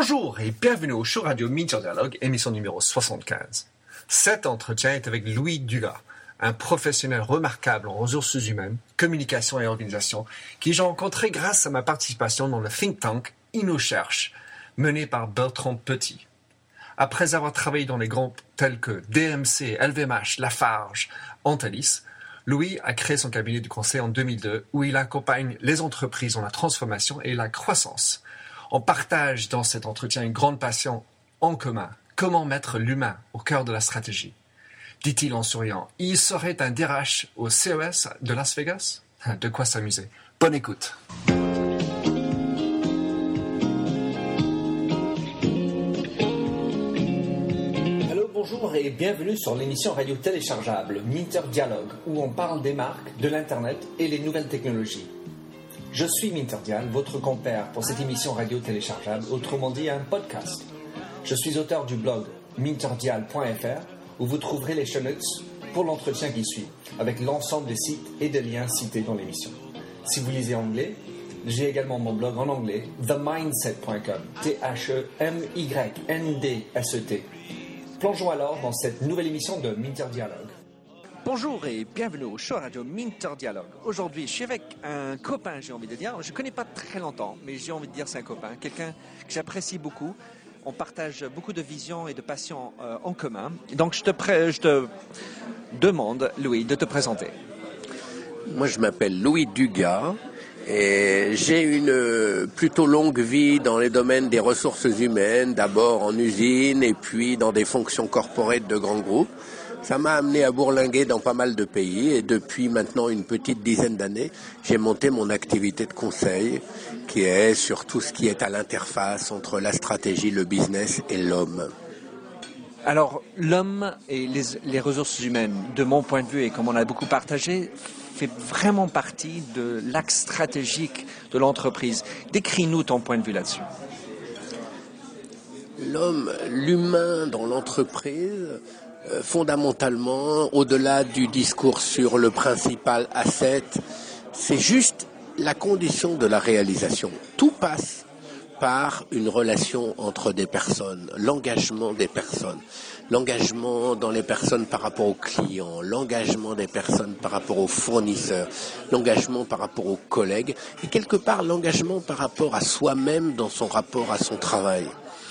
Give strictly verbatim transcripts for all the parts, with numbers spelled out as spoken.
Bonjour et bienvenue au show radio Minter Dialogue, émission numéro soixante-quinze. Cet entretien est avec Louis Dugas, un professionnel remarquable en ressources humaines, communication et organisation, qui j'ai rencontré grâce à ma participation dans le think tank InnoCherche, mené par Bertrand Petit. Après avoir travaillé dans les groupes tels que D M C, L V M H, Lafarge, Antalis, Louis a créé son cabinet de conseil en deux mille deux, où il accompagne les entreprises dans la transformation et la croissance. On partage dans cet entretien une grande passion en commun. Comment mettre l'humain au cœur de la stratégie? Dit-il en souriant. Il serait un D R H au C E S de Las Vegas? De quoi s'amuser. Bonne écoute. Allô, bonjour et bienvenue sur l'émission radio téléchargeable Minter Dialogue, où on parle des marques, de l'Internet et les nouvelles technologies. Je suis Minter Dial, votre compère pour cette émission radio téléchargeable, autrement dit un podcast. Je suis auteur du blog minterdial point f r, où vous trouverez les show notes pour l'entretien qui suit, avec l'ensemble des sites et des liens cités dans l'émission. Si vous lisez anglais, j'ai également mon blog en anglais, the mindset point com, T H E M Y N D S E T. Plongeons alors dans cette nouvelle émission de Minter Dialogue. Bonjour et bienvenue au show radio Minter Dialogue. Aujourd'hui, je suis avec un copain, j'ai envie de dire. Je ne connais pas très longtemps, mais j'ai envie de dire c'est un copain, quelqu'un que j'apprécie beaucoup. On partage beaucoup de visions et de passions euh, en commun. Donc, je te, pré- je te demande, Louis, de te présenter. Moi, je m'appelle Louis Dugas et j'ai une plutôt longue vie dans les domaines des ressources humaines, d'abord en usine et puis dans des fonctions corporate de grands groupes. Ça m'a amené à bourlinguer dans pas mal de pays et depuis maintenant une petite dizaine d'années, j'ai monté mon activité de conseil qui est sur tout ce qui est à l'interface entre la stratégie, le business et l'homme. Alors, l'homme et les, les ressources humaines, de mon point de vue et comme on a beaucoup partagé, fait vraiment partie de l'axe stratégique de l'entreprise. Décris-nous ton point de vue là-dessus. L'homme, l'humain dans l'entreprise, Euh, fondamentalement, au-delà du discours sur le principal asset, c'est juste la condition de la réalisation. Tout passe par une relation entre des personnes, l'engagement des personnes, l'engagement dans les personnes par rapport aux clients, l'engagement des personnes par rapport aux fournisseurs, l'engagement par rapport aux collègues et quelque part l'engagement par rapport à soi-même dans son rapport à son travail.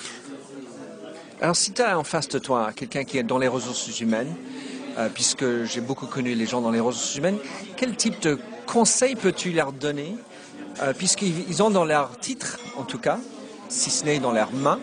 Alors, si tu as en face de toi quelqu'un qui est dans les ressources humaines, euh, puisque j'ai beaucoup connu les gens dans les ressources humaines, quel type de conseils peux-tu leur donner, euh, puisqu'ils ont dans leur titre, en tout cas, si ce n'est dans leurs mains,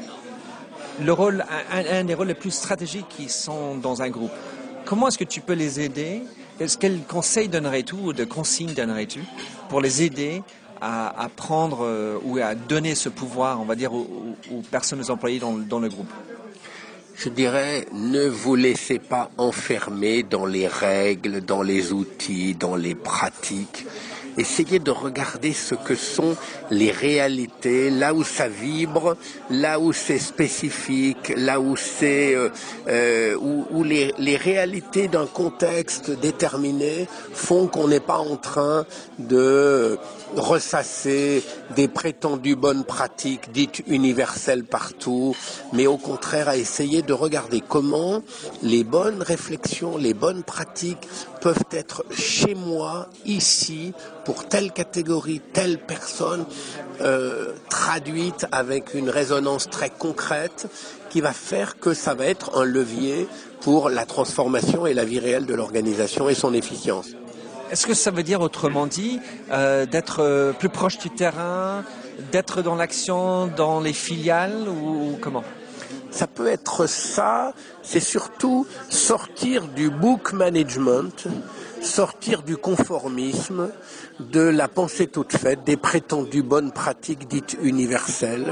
le rôle, un, un des rôles les plus stratégiques qui sont dans un groupe. Comment est-ce que tu peux les aider? Quels conseils donnerais-tu ou de consignes donnerais-tu pour les aider à, à prendre euh, ou à donner ce pouvoir, on va dire, aux, aux personnes, aux employés dans, dans le groupe? Je dirais, ne vous laissez pas enfermer dans les règles, dans les outils, dans les pratiques. Essayez de regarder ce que sont les réalités, là où ça vibre, là où c'est spécifique, là où c'est euh, euh, où, où les, les réalités d'un contexte déterminé font qu'on n'est pas en train de ressasser des prétendues bonnes pratiques dites universelles partout, mais au contraire à essayer de regarder comment les bonnes réflexions, les bonnes pratiques peuvent être chez moi, ici, pour telle catégorie, telle personne, euh, traduite avec une résonance très concrète qui va faire que ça va être un levier pour la transformation et la vie réelle de l'organisation et son efficience. Est-ce que ça veut dire, autrement dit, euh, d'être euh, plus proche du terrain, d'être dans l'action, dans les filiales ou, ou comment? Ça peut être ça, c'est surtout sortir du book management, sortir du conformisme, de la pensée toute faite, des prétendues bonnes pratiques dites universelles,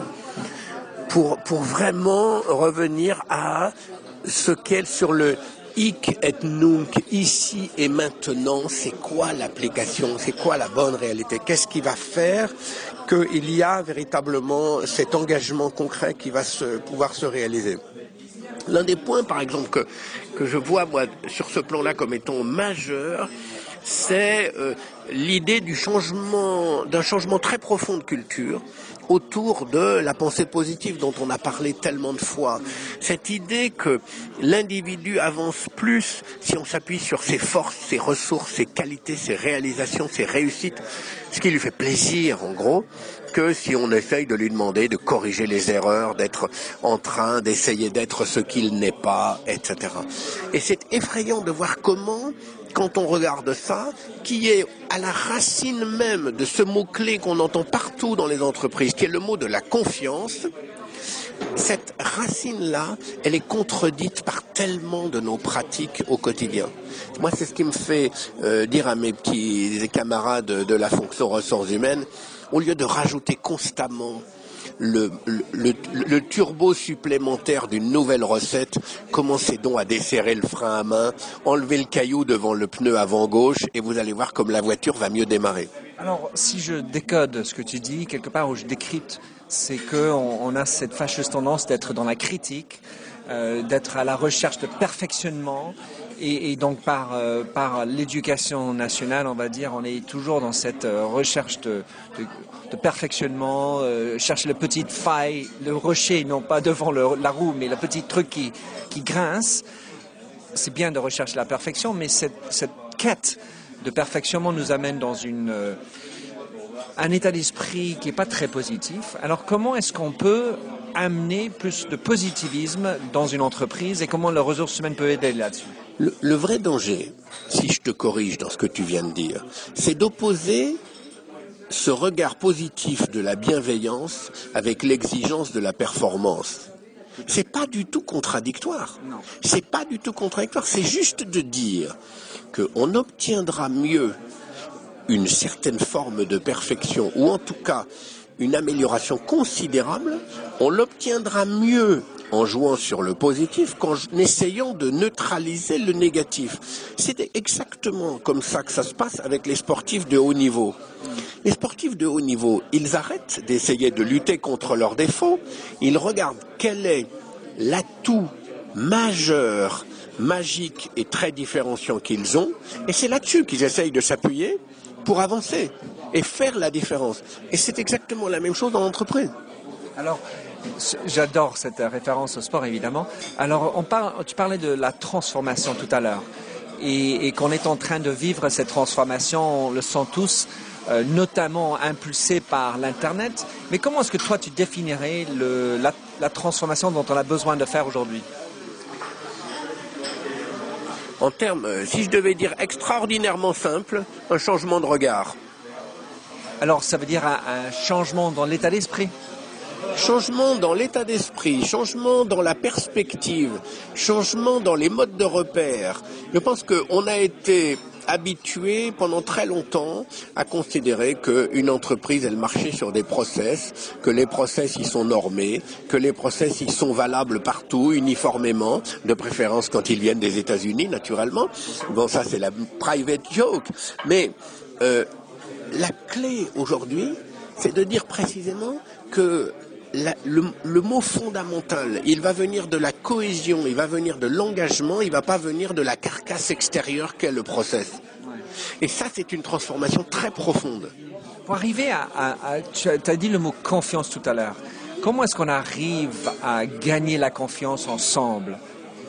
pour, pour vraiment revenir à ce qu'est sur le hic et nunc, ici et maintenant, c'est quoi l'application, c'est quoi la bonne réalité, qu'est-ce qui va faire qu'il y a véritablement cet engagement concret qui va se, pouvoir se réaliser. L'un des points, par exemple, que, que je vois moi sur ce plan-là comme étant majeur, c'est euh, l'idée du changement, d'un changement très profond de culture autour de la pensée positive dont on a parlé tellement de fois. Cette idée que l'individu avance plus si on s'appuie sur ses forces, ses ressources, ses qualités, ses réalisations, ses réussites, ce qui lui fait plaisir en gros, que si on essaye de lui demander de corriger les erreurs, d'être en train d'essayer d'être ce qu'il n'est pas, et cetera. Et c'est effrayant de voir comment, quand on regarde ça, qui est à la racine même de ce mot-clé qu'on entend partout dans les entreprises, qui est le mot de la confiance, cette racine-là, elle est contredite par tellement de nos pratiques au quotidien. Moi, c'est ce qui me fait euh, dire à mes petits camarades de la fonction ressources humaines, au lieu de rajouter constamment le, le, le, le turbo supplémentaire d'une nouvelle recette, commencez donc à desserrer le frein à main, enlevez le caillou devant le pneu avant gauche et vous allez voir comme la voiture va mieux démarrer. Alors, si je décode ce que tu dis, quelque part où je décrypte, c'est qu'on on a cette fâcheuse tendance d'être dans la critique, euh, d'être à la recherche de perfectionnement. Et, et donc par, euh, par l'éducation nationale, on va dire, on est toujours dans cette euh, recherche de, de, de perfectionnement, euh, chercher le petit faille, le rocher, non pas devant le, la roue, mais le petit truc qui, qui grince. C'est bien de rechercher la perfection, mais cette, cette quête de perfectionnement nous amène dans une, euh, un état d'esprit qui n'est pas très positif. Alors comment est-ce qu'on peut amener plus de positivisme dans une entreprise et comment les ressources humaines peuvent aider là-dessus ? Le, le vrai danger, si je te corrige dans ce que tu viens de dire, c'est d'opposer ce regard positif de la bienveillance avec l'exigence de la performance. C'est pas du tout contradictoire. Non. C'est pas du tout contradictoire. C'est juste de dire qu'on obtiendra mieux une certaine forme de perfection, ou en tout cas une amélioration considérable, on l'obtiendra mieux en jouant sur le positif qu'en essayant de neutraliser le négatif. C'est exactement comme ça que ça se passe avec les sportifs de haut niveau. Les sportifs de haut niveau, ils arrêtent d'essayer de lutter contre leurs défauts, ils regardent quel est l'atout majeur, magique et très différenciant qu'ils ont, et c'est là-dessus qu'ils essayent de s'appuyer pour avancer et faire la différence. Et c'est exactement la même chose dans l'entreprise. Alors, j'adore cette référence au sport, évidemment. Alors, on parle, tu parlais de la transformation tout à l'heure et, et qu'on est en train de vivre cette transformation, on le sent tous, euh, notamment impulsée par l'Internet. Mais comment est-ce que toi, tu définirais le, la, la transformation dont on a besoin de faire aujourd'hui ? En termes, si je devais dire extraordinairement simple, un changement de regard. Alors, ça veut dire un, un changement dans l'état d'esprit ? Changement dans l'état d'esprit, changement dans la perspective, changement dans les modes de repère. Je pense qu'on a été habitué pendant très longtemps à considérer qu'une entreprise, elle marchait sur des process, que les process, ils sont normés, que les process, ils sont valables partout, uniformément, de préférence quand ils viennent des États-Unis, naturellement. Bon, ça, c'est la private joke. Mais euh, la clé aujourd'hui, c'est de dire précisément que La, le, le mot fondamental, il va venir de la cohésion, il va venir de l'engagement, il ne va pas venir de la carcasse extérieure qu'est le process. Et ça, c'est une transformation très profonde. Pour arriver à... à, à tu as dit le mot confiance tout à l'heure. Comment est-ce qu'on arrive à gagner la confiance ensemble ?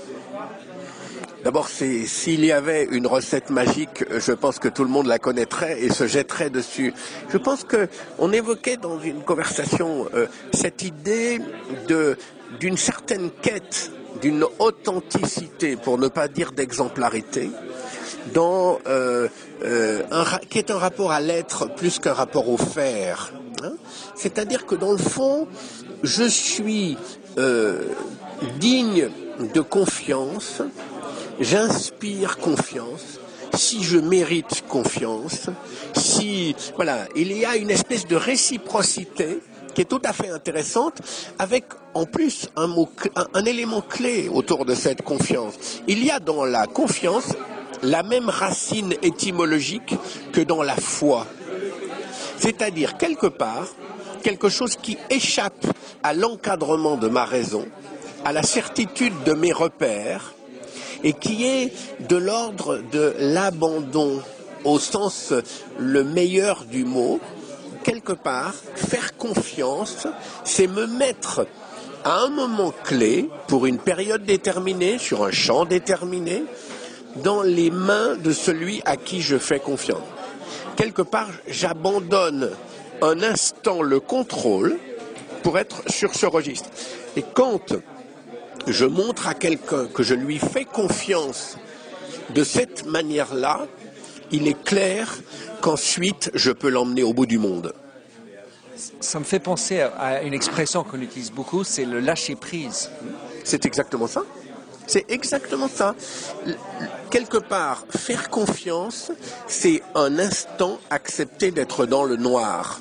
D'abord, c'est, s'il y avait une recette magique, je pense que tout le monde la connaîtrait et se jetterait dessus. Je pense que on évoquait dans une conversation euh, cette idée de d'une certaine quête, d'une authenticité, pour ne pas dire d'exemplarité, dans euh, euh, un, qui est un rapport à l'être plus qu'un rapport au faire. Hein ? C'est-à-dire que dans le fond, je suis euh, digne de confiance. J'inspire confiance, si je mérite confiance, si, voilà, il y a une espèce de réciprocité qui est tout à fait intéressante, avec en plus un, mot, un, un élément clé autour de cette confiance. Il y a dans la confiance la même racine étymologique que dans la foi. C'est-à-dire, quelque part, quelque chose qui échappe à l'encadrement de ma raison, à la certitude de mes repères, et qui est de l'ordre de l'abandon, au sens le meilleur du mot, quelque part, faire confiance, c'est me mettre à un moment clé, pour une période déterminée, sur un champ déterminé, dans les mains de celui à qui je fais confiance. Quelque part, j'abandonne un instant le contrôle pour être sur ce registre. Et quand je montre à quelqu'un que je lui fais confiance de cette manière-là, il est clair qu'ensuite, je peux l'emmener au bout du monde. Ça me fait penser à une expression qu'on utilise beaucoup, c'est le lâcher-prise. C'est exactement ça. C'est exactement ça. Quelque part, faire confiance, c'est un instant accepter d'être dans le noir.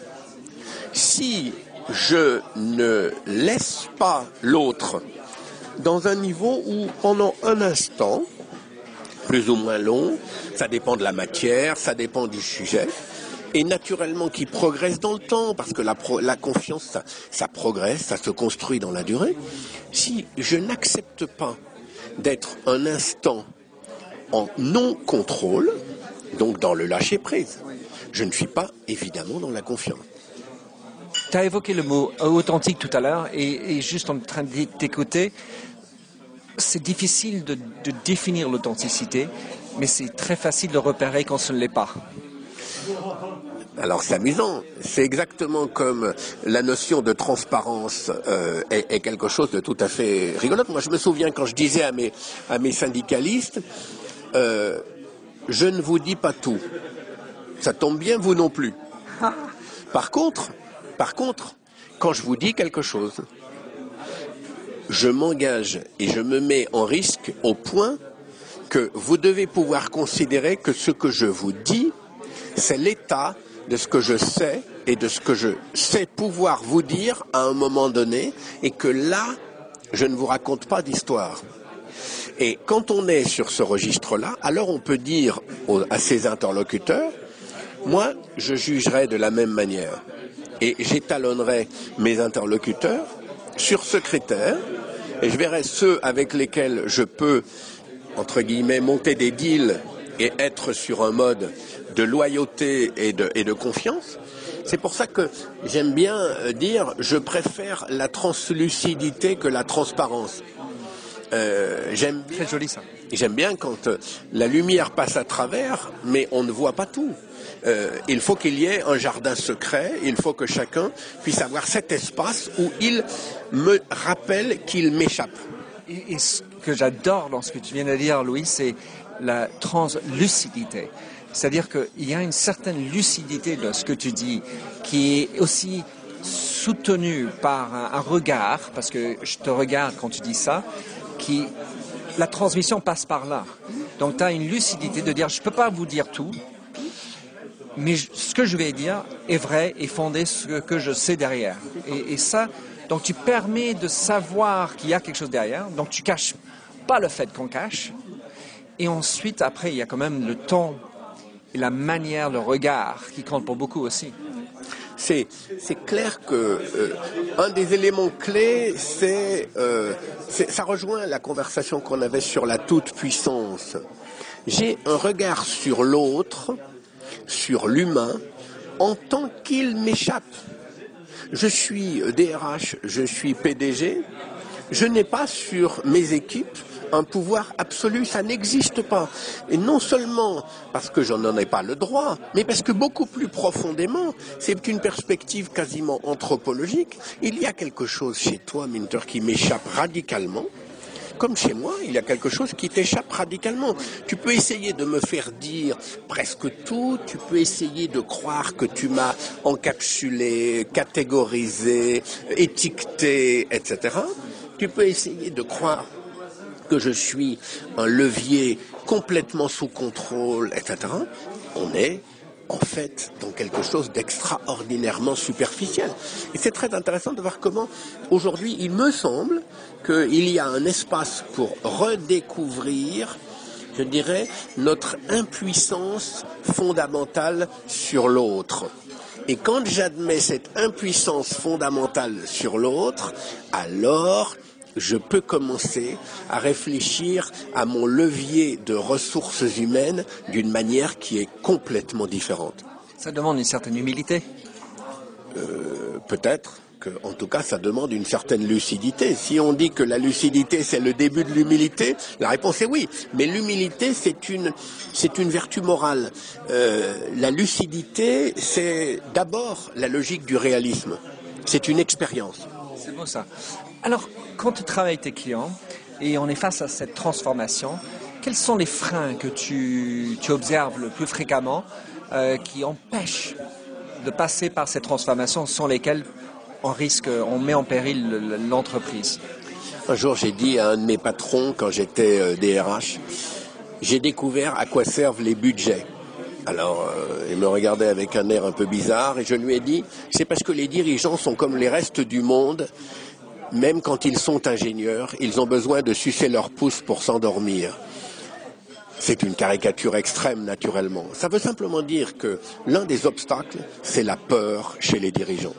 Si je ne laisse pas l'autre dans un niveau où, pendant un instant, plus ou moins long, ça dépend de la matière, ça dépend du sujet, et naturellement qui progresse dans le temps, parce que la, pro, la confiance, ça, ça progresse, ça se construit dans la durée. Si je n'accepte pas d'être un instant en non-contrôle, donc dans le lâcher-prise, je ne suis pas évidemment dans la confiance. Tu as évoqué le mot authentique tout à l'heure, et, et juste en train de t'écouter, c'est difficile de, de définir l'authenticité, mais c'est très facile de repérer quand ce ne l'est pas. Alors c'est amusant, c'est exactement comme la notion de transparence euh, est, est quelque chose de tout à fait rigolote. Moi je me souviens quand je disais à mes, à mes syndicalistes, euh, je ne vous dis pas tout, ça tombe bien, vous non plus. Par contre, par contre, quand je vous dis quelque chose, je m'engage et je me mets en risque au point que vous devez pouvoir considérer que ce que je vous dis, c'est l'état de ce que je sais et de ce que je sais pouvoir vous dire à un moment donné, et que là, je ne vous raconte pas d'histoire. Et quand on est sur ce registre-là, alors on peut dire aux, à ses interlocuteurs, moi, je jugerai de la même manière. Et j'étalonnerai mes interlocuteurs sur ce critère, et je verrai ceux avec lesquels je peux, entre guillemets, monter des deals et être sur un mode de loyauté et de, et de confiance. C'est pour ça que j'aime bien dire, je préfère la translucidité que la transparence. Euh, j'aime bien, très joli ça. J'aime bien quand la lumière passe à travers, mais on ne voit pas tout. Euh, il faut qu'il y ait un jardin secret, il faut que chacun puisse avoir cet espace où il me rappelle qu'il m'échappe. Et, et ce que j'adore dans ce que tu viens de dire, Louis, c'est la translucidité. C'est-à-dire qu'il y a une certaine lucidité de ce que tu dis qui est aussi soutenue par un, un regard, parce que je te regarde quand tu dis ça, qui, la transmission passe par là. Donc tu as une lucidité de dire, je ne peux pas vous dire tout, mais je, ce que je vais dire est vrai et fondé sur ce que je sais derrière. Et, et ça, donc tu permets de savoir qu'il y a quelque chose derrière, donc tu caches pas le fait qu'on cache. Et ensuite, après, il y a quand même le ton et la manière, le regard qui compte pour beaucoup aussi. C'est, c'est clair que euh, un des éléments clés, c'est, euh, c'est, ça rejoint la conversation qu'on avait sur la toute-puissance. J'ai un regard sur l'autre, sur l'humain, en tant qu'il m'échappe. Je suis D R H, je suis P D G, je n'ai pas sur mes équipes un pouvoir absolu, ça n'existe pas. Et non seulement parce que je n'en ai pas le droit, mais parce que beaucoup plus profondément, c'est une perspective quasiment anthropologique. Il y a quelque chose chez toi, Minter, qui m'échappe radicalement. Comme chez moi, il y a quelque chose qui t'échappe radicalement. Tu peux essayer de me faire dire presque tout, tu peux essayer de croire que tu m'as encapsulé, catégorisé, étiqueté, et cetera. Tu peux essayer de croire que je suis un levier complètement sous contrôle, et cetera. On est en fait dans quelque chose d'extraordinairement superficiel. Et c'est très intéressant de voir comment, aujourd'hui, il me semble qu'il y a un espace pour redécouvrir, je dirais, notre impuissance fondamentale sur l'autre. Et quand j'admets cette impuissance fondamentale sur l'autre, alors je peux commencer à réfléchir à mon levier de ressources humaines d'une manière qui est complètement différente. Ça demande une certaine humilité. euh, peut-être que, en tout cas, ça demande une certaine lucidité. Si on dit que la lucidité, c'est le début de l'humilité, la réponse est oui. Mais l'humilité, c'est une, c'est une vertu morale. Euh, la lucidité, c'est d'abord la logique du réalisme. C'est une expérience. C'est beau ça. Alors, quand tu travailles avec tes clients et on est face à cette transformation, quels sont les freins que tu, tu observes le plus fréquemment euh, qui empêchent de passer par ces transformations sans lesquelles on risque, on met en péril l'entreprise? Un jour, j'ai dit à un de mes patrons, quand j'étais euh, D R H, j'ai découvert à quoi servent les budgets. Alors, euh, il me regardait avec un air un peu bizarre et je lui ai dit, c'est parce que les dirigeants sont comme les restes du monde, même quand ils sont ingénieurs, ils ont besoin de sucer leur pouce pour s'endormir. C'est une caricature extrême, naturellement. Ça veut simplement dire que l'un des obstacles, c'est la peur chez les dirigeants.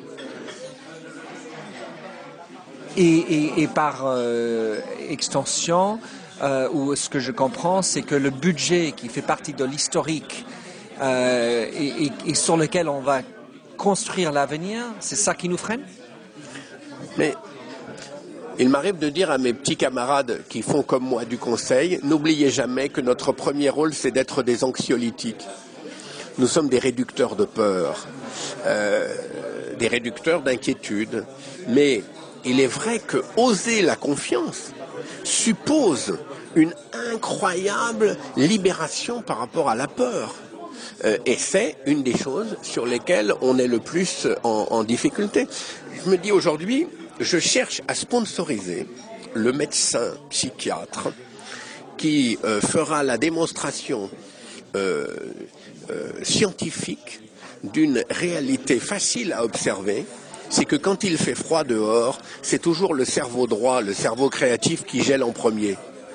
Et, et, et par euh, extension, euh, ou ce que je comprends, c'est que le budget qui fait partie de l'historique euh, et, et, et sur lequel on va construire l'avenir, c'est ça qui nous freine? Mais il m'arrive de dire à mes petits camarades qui font comme moi du conseil, n'oubliez jamais que notre premier rôle, c'est d'être des anxiolytiques. Nous sommes des réducteurs de peur, euh, des réducteurs d'inquiétude, mais il est vrai que oser la confiance suppose une incroyable libération par rapport à la peur. Euh, et c'est une des choses sur lesquelles on est le plus en, en difficulté. Je me dis aujourd'hui, je cherche à sponsoriser le médecin psychiatre qui euh, fera la démonstration euh, euh, scientifique d'une réalité facile à observer. C'est que quand il fait froid dehors, c'est toujours le cerveau droit, le cerveau créatif qui gèle en premier.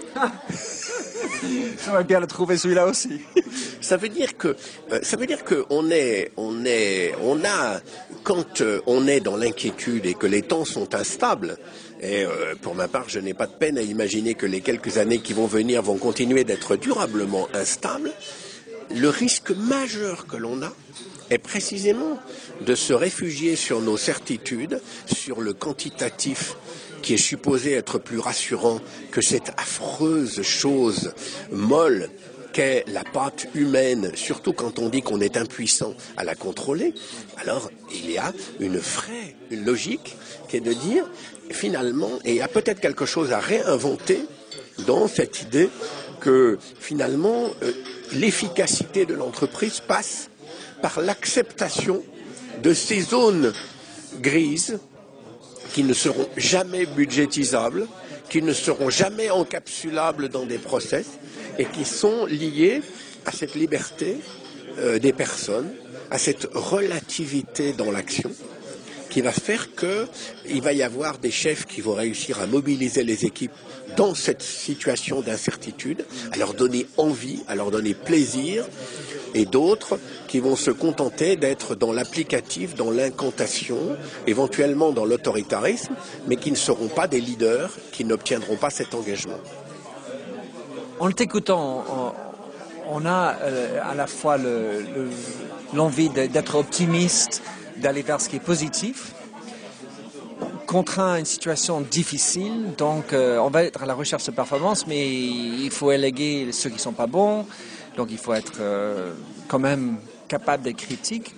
J'aimerais bien le trouver celui-là aussi. Ça veut dire que euh, ça veut dire que on est on est on a quand euh, on est dans l'inquiétude et que les temps sont instables. Et euh, pour ma part, je n'ai pas de peine à imaginer que les quelques années qui vont venir vont continuer d'être durablement instables. Le risque majeur que l'on a est précisément de se réfugier sur nos certitudes, sur le quantitatif qui est supposé être plus rassurant que cette affreuse chose molle qu'est la pâte humaine, surtout quand on dit qu'on est impuissant à la contrôler. Alors il y a une vraie une logique qui est de dire finalement, et il y a peut-être quelque chose à réinventer dans cette idée que finalement euh, l'efficacité de l'entreprise passe par l'acceptation de ces zones grises qui ne seront jamais budgétisables, qui ne seront jamais encapsulables dans des process et qui sont liées à cette liberté euh, des personnes, à cette relativité dans l'action, qui va faire qu'il va y avoir des chefs qui vont réussir à mobiliser les équipes dans cette situation d'incertitude, à leur donner envie, à leur donner plaisir, et d'autres qui vont se contenter d'être dans l'applicatif, dans l'incantation, éventuellement dans l'autoritarisme, mais qui ne seront pas des leaders, qui n'obtiendront pas cet engagement. En t'écoutant, on, on a euh, à la fois le, le, l'envie de, d'être optimiste, d'aller vers ce qui est positif, contraint à une situation difficile, donc euh, on va être à la recherche de performance, mais il faut éléguer ceux qui ne sont pas bons, donc il faut être euh, quand même capable d'être critique.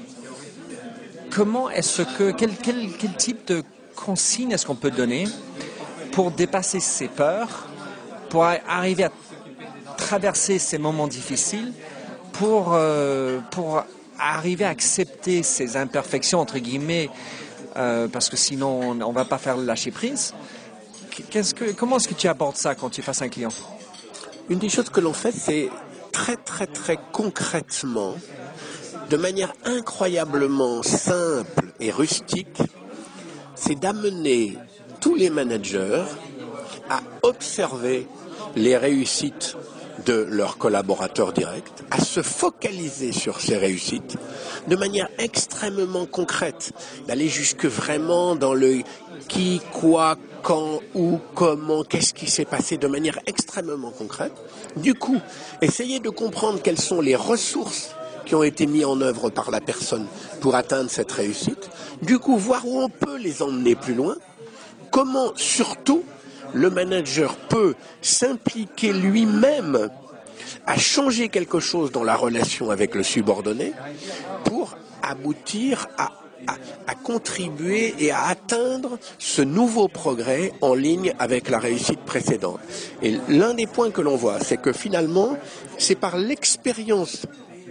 Comment est-ce que, quel, quel, quel type de consigne est-ce qu'on peut donner pour dépasser ces peurs, pour arriver à traverser ces moments difficiles, pour, euh, pour arriver à accepter ces imperfections, entre guillemets, euh, parce que sinon on ne va pas faire le lâcher prise. Qu'est-ce que, comment est-ce que tu abordes ça quand tu es face à un client? Une des choses que l'on fait, c'est très très très concrètement, de manière incroyablement simple et rustique, c'est d'amener tous les managers à observer les réussites de leurs collaborateurs directs, à se focaliser sur ces réussites de manière extrêmement concrète, d'aller jusque vraiment dans le qui, quoi, quand, où, comment, qu'est-ce qui s'est passé de manière extrêmement concrète. Du coup, essayer de comprendre quelles sont les ressources qui ont été mis en œuvre par la personne pour atteindre cette réussite. Du coup, voir où on peut les emmener plus loin. Comment, surtout, le manager peut s'impliquer lui-même à changer quelque chose dans la relation avec le subordonné pour aboutir à, à, à contribuer et à atteindre ce nouveau progrès en ligne avec la réussite précédente. Et l'un des points que l'on voit, c'est que finalement, c'est par l'expérience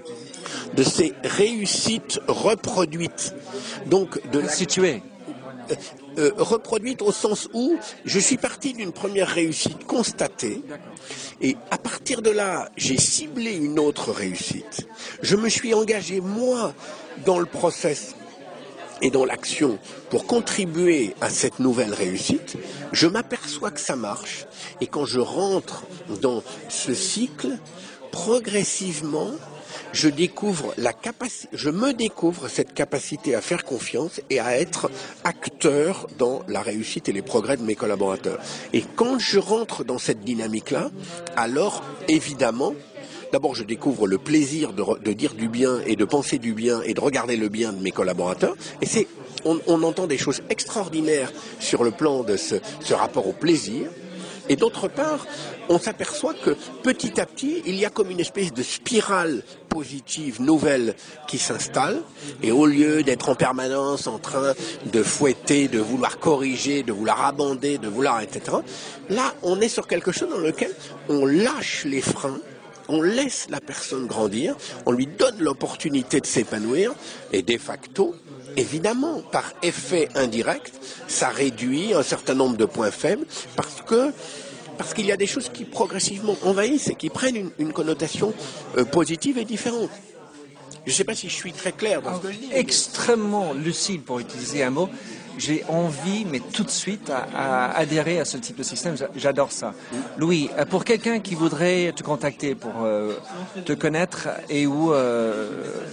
de ces réussites reproduites, donc de la... Situé. Euh, euh, reproduite au sens où je suis parti d'une première réussite constatée et à partir de là, j'ai ciblé une autre réussite. Je me suis engagé, moi, dans le process et dans l'action pour contribuer à cette nouvelle réussite. Je m'aperçois que ça marche et quand je rentre dans ce cycle, progressivement, je découvre la capacité, je me découvre cette capacité à faire confiance et à être acteur dans la réussite et les progrès de mes collaborateurs. Et quand je rentre dans cette dynamique-là, alors évidemment, d'abord je découvre le plaisir de, de dire du bien et de penser du bien et de regarder le bien de mes collaborateurs. Et c'est, on, on entend des choses extraordinaires sur le plan de ce, ce rapport au plaisir. Et d'autre part, on s'aperçoit que petit à petit, il y a comme une espèce de spirale positive nouvelle qui s'installe. Et au lieu d'être en permanence en train de fouetter, de vouloir corriger, de vouloir amender, de vouloir, et cetera, là, on est sur quelque chose dans lequel on lâche les freins, on laisse la personne grandir, on lui donne l'opportunité de s'épanouir et de facto, évidemment, par effet indirect, ça réduit un certain nombre de points faibles parce que parce qu'il y a des choses qui progressivement envahissent et qui prennent une, une connotation euh, positive et différente. Je ne sais pas si je suis très clair dans ce que je dis. Extrêmement lucide pour utiliser un mot. J'ai envie, mais tout de suite, à, à adhérer à ce type de système. J'adore ça. Louis, pour quelqu'un qui voudrait te contacter pour euh, te connaître et ou euh,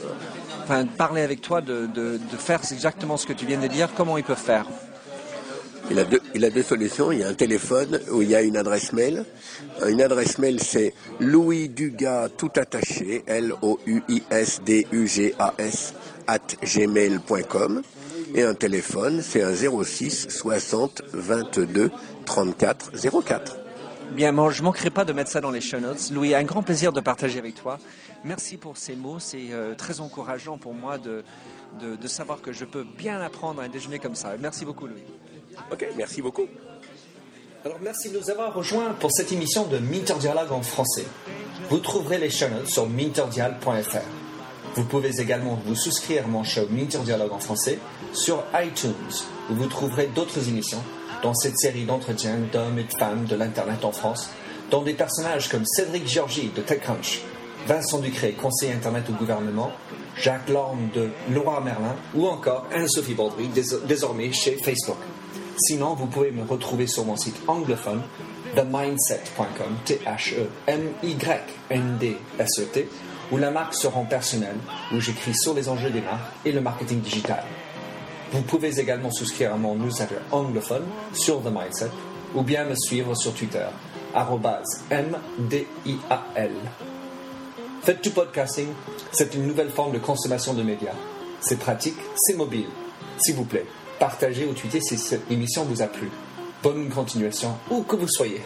enfin, parler avec toi, de, de, de faire exactement ce que tu viens de dire, comment ils peuvent faire ? Il a, deux, il a deux solutions. Il y a un téléphone où il y a une adresse mail. Une adresse mail, c'est Louis Dugas, tout attaché, L O U I S D U G A S, at gmail point com. Et un téléphone, c'est un zéro six soixante vingt-deux trente-quatre zéro quatre. Bien, moi, je ne manquerai pas de mettre ça dans les show notes. Louis, un grand plaisir de partager avec toi. Merci pour ces mots. C'est euh, très encourageant pour moi de, de, de savoir que je peux bien apprendre un déjeuner comme ça. Merci beaucoup, Louis. Ok, merci beaucoup. Alors, merci de nous avoir rejoints pour cette émission de Minter Dialogue en français. Vous trouverez les show notes sur minterdial point f r. Vous pouvez également vous souscrire à mon show Minter Dialogue en français sur iTunes, où vous trouverez d'autres émissions dans cette série d'entretiens d'hommes et de femmes de l'Internet en France, dont des personnages comme Cédric Georgie de TechCrunch, Vincent Ducré, conseiller Internet au gouvernement, Jacques Lorme de Leroy Merlin ou encore Anne-Sophie Baudry, désormais chez Facebook. Sinon, vous pouvez me retrouver sur mon site anglophone the mindset point com, T H E M Y N D S E T, où la marque se rend personnelle, où j'écris sur les enjeux des marques et le marketing digital. Vous pouvez également souscrire à mon newsletter anglophone sur The Mindset ou bien me suivre sur Twitter, arobase M D I A L. Faites du podcasting, c'est une nouvelle forme de consommation de médias. C'est pratique, c'est mobile. S'il vous plaît, partagez ou tweetez si cette émission vous a plu. Bonne continuation, où que vous soyez.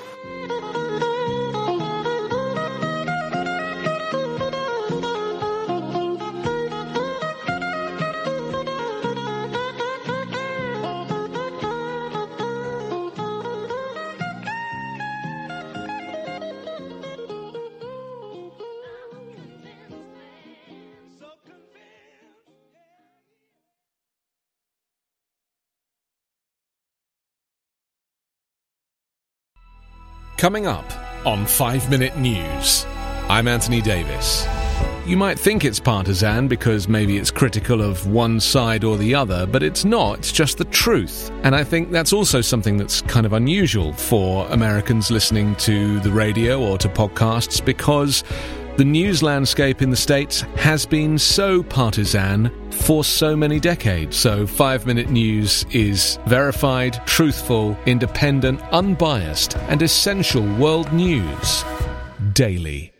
Coming up on five minute News, I'm Anthony Davis. You might think it's partisan because maybe it's critical of one side or the other, but it's not. It's just the truth. And I think that's also something that's kind of unusual for Americans listening to the radio or to podcasts, because the news landscape in the States has been so partisan for so many decades. So five minute News is verified, truthful, independent, unbiased, and essential world news daily.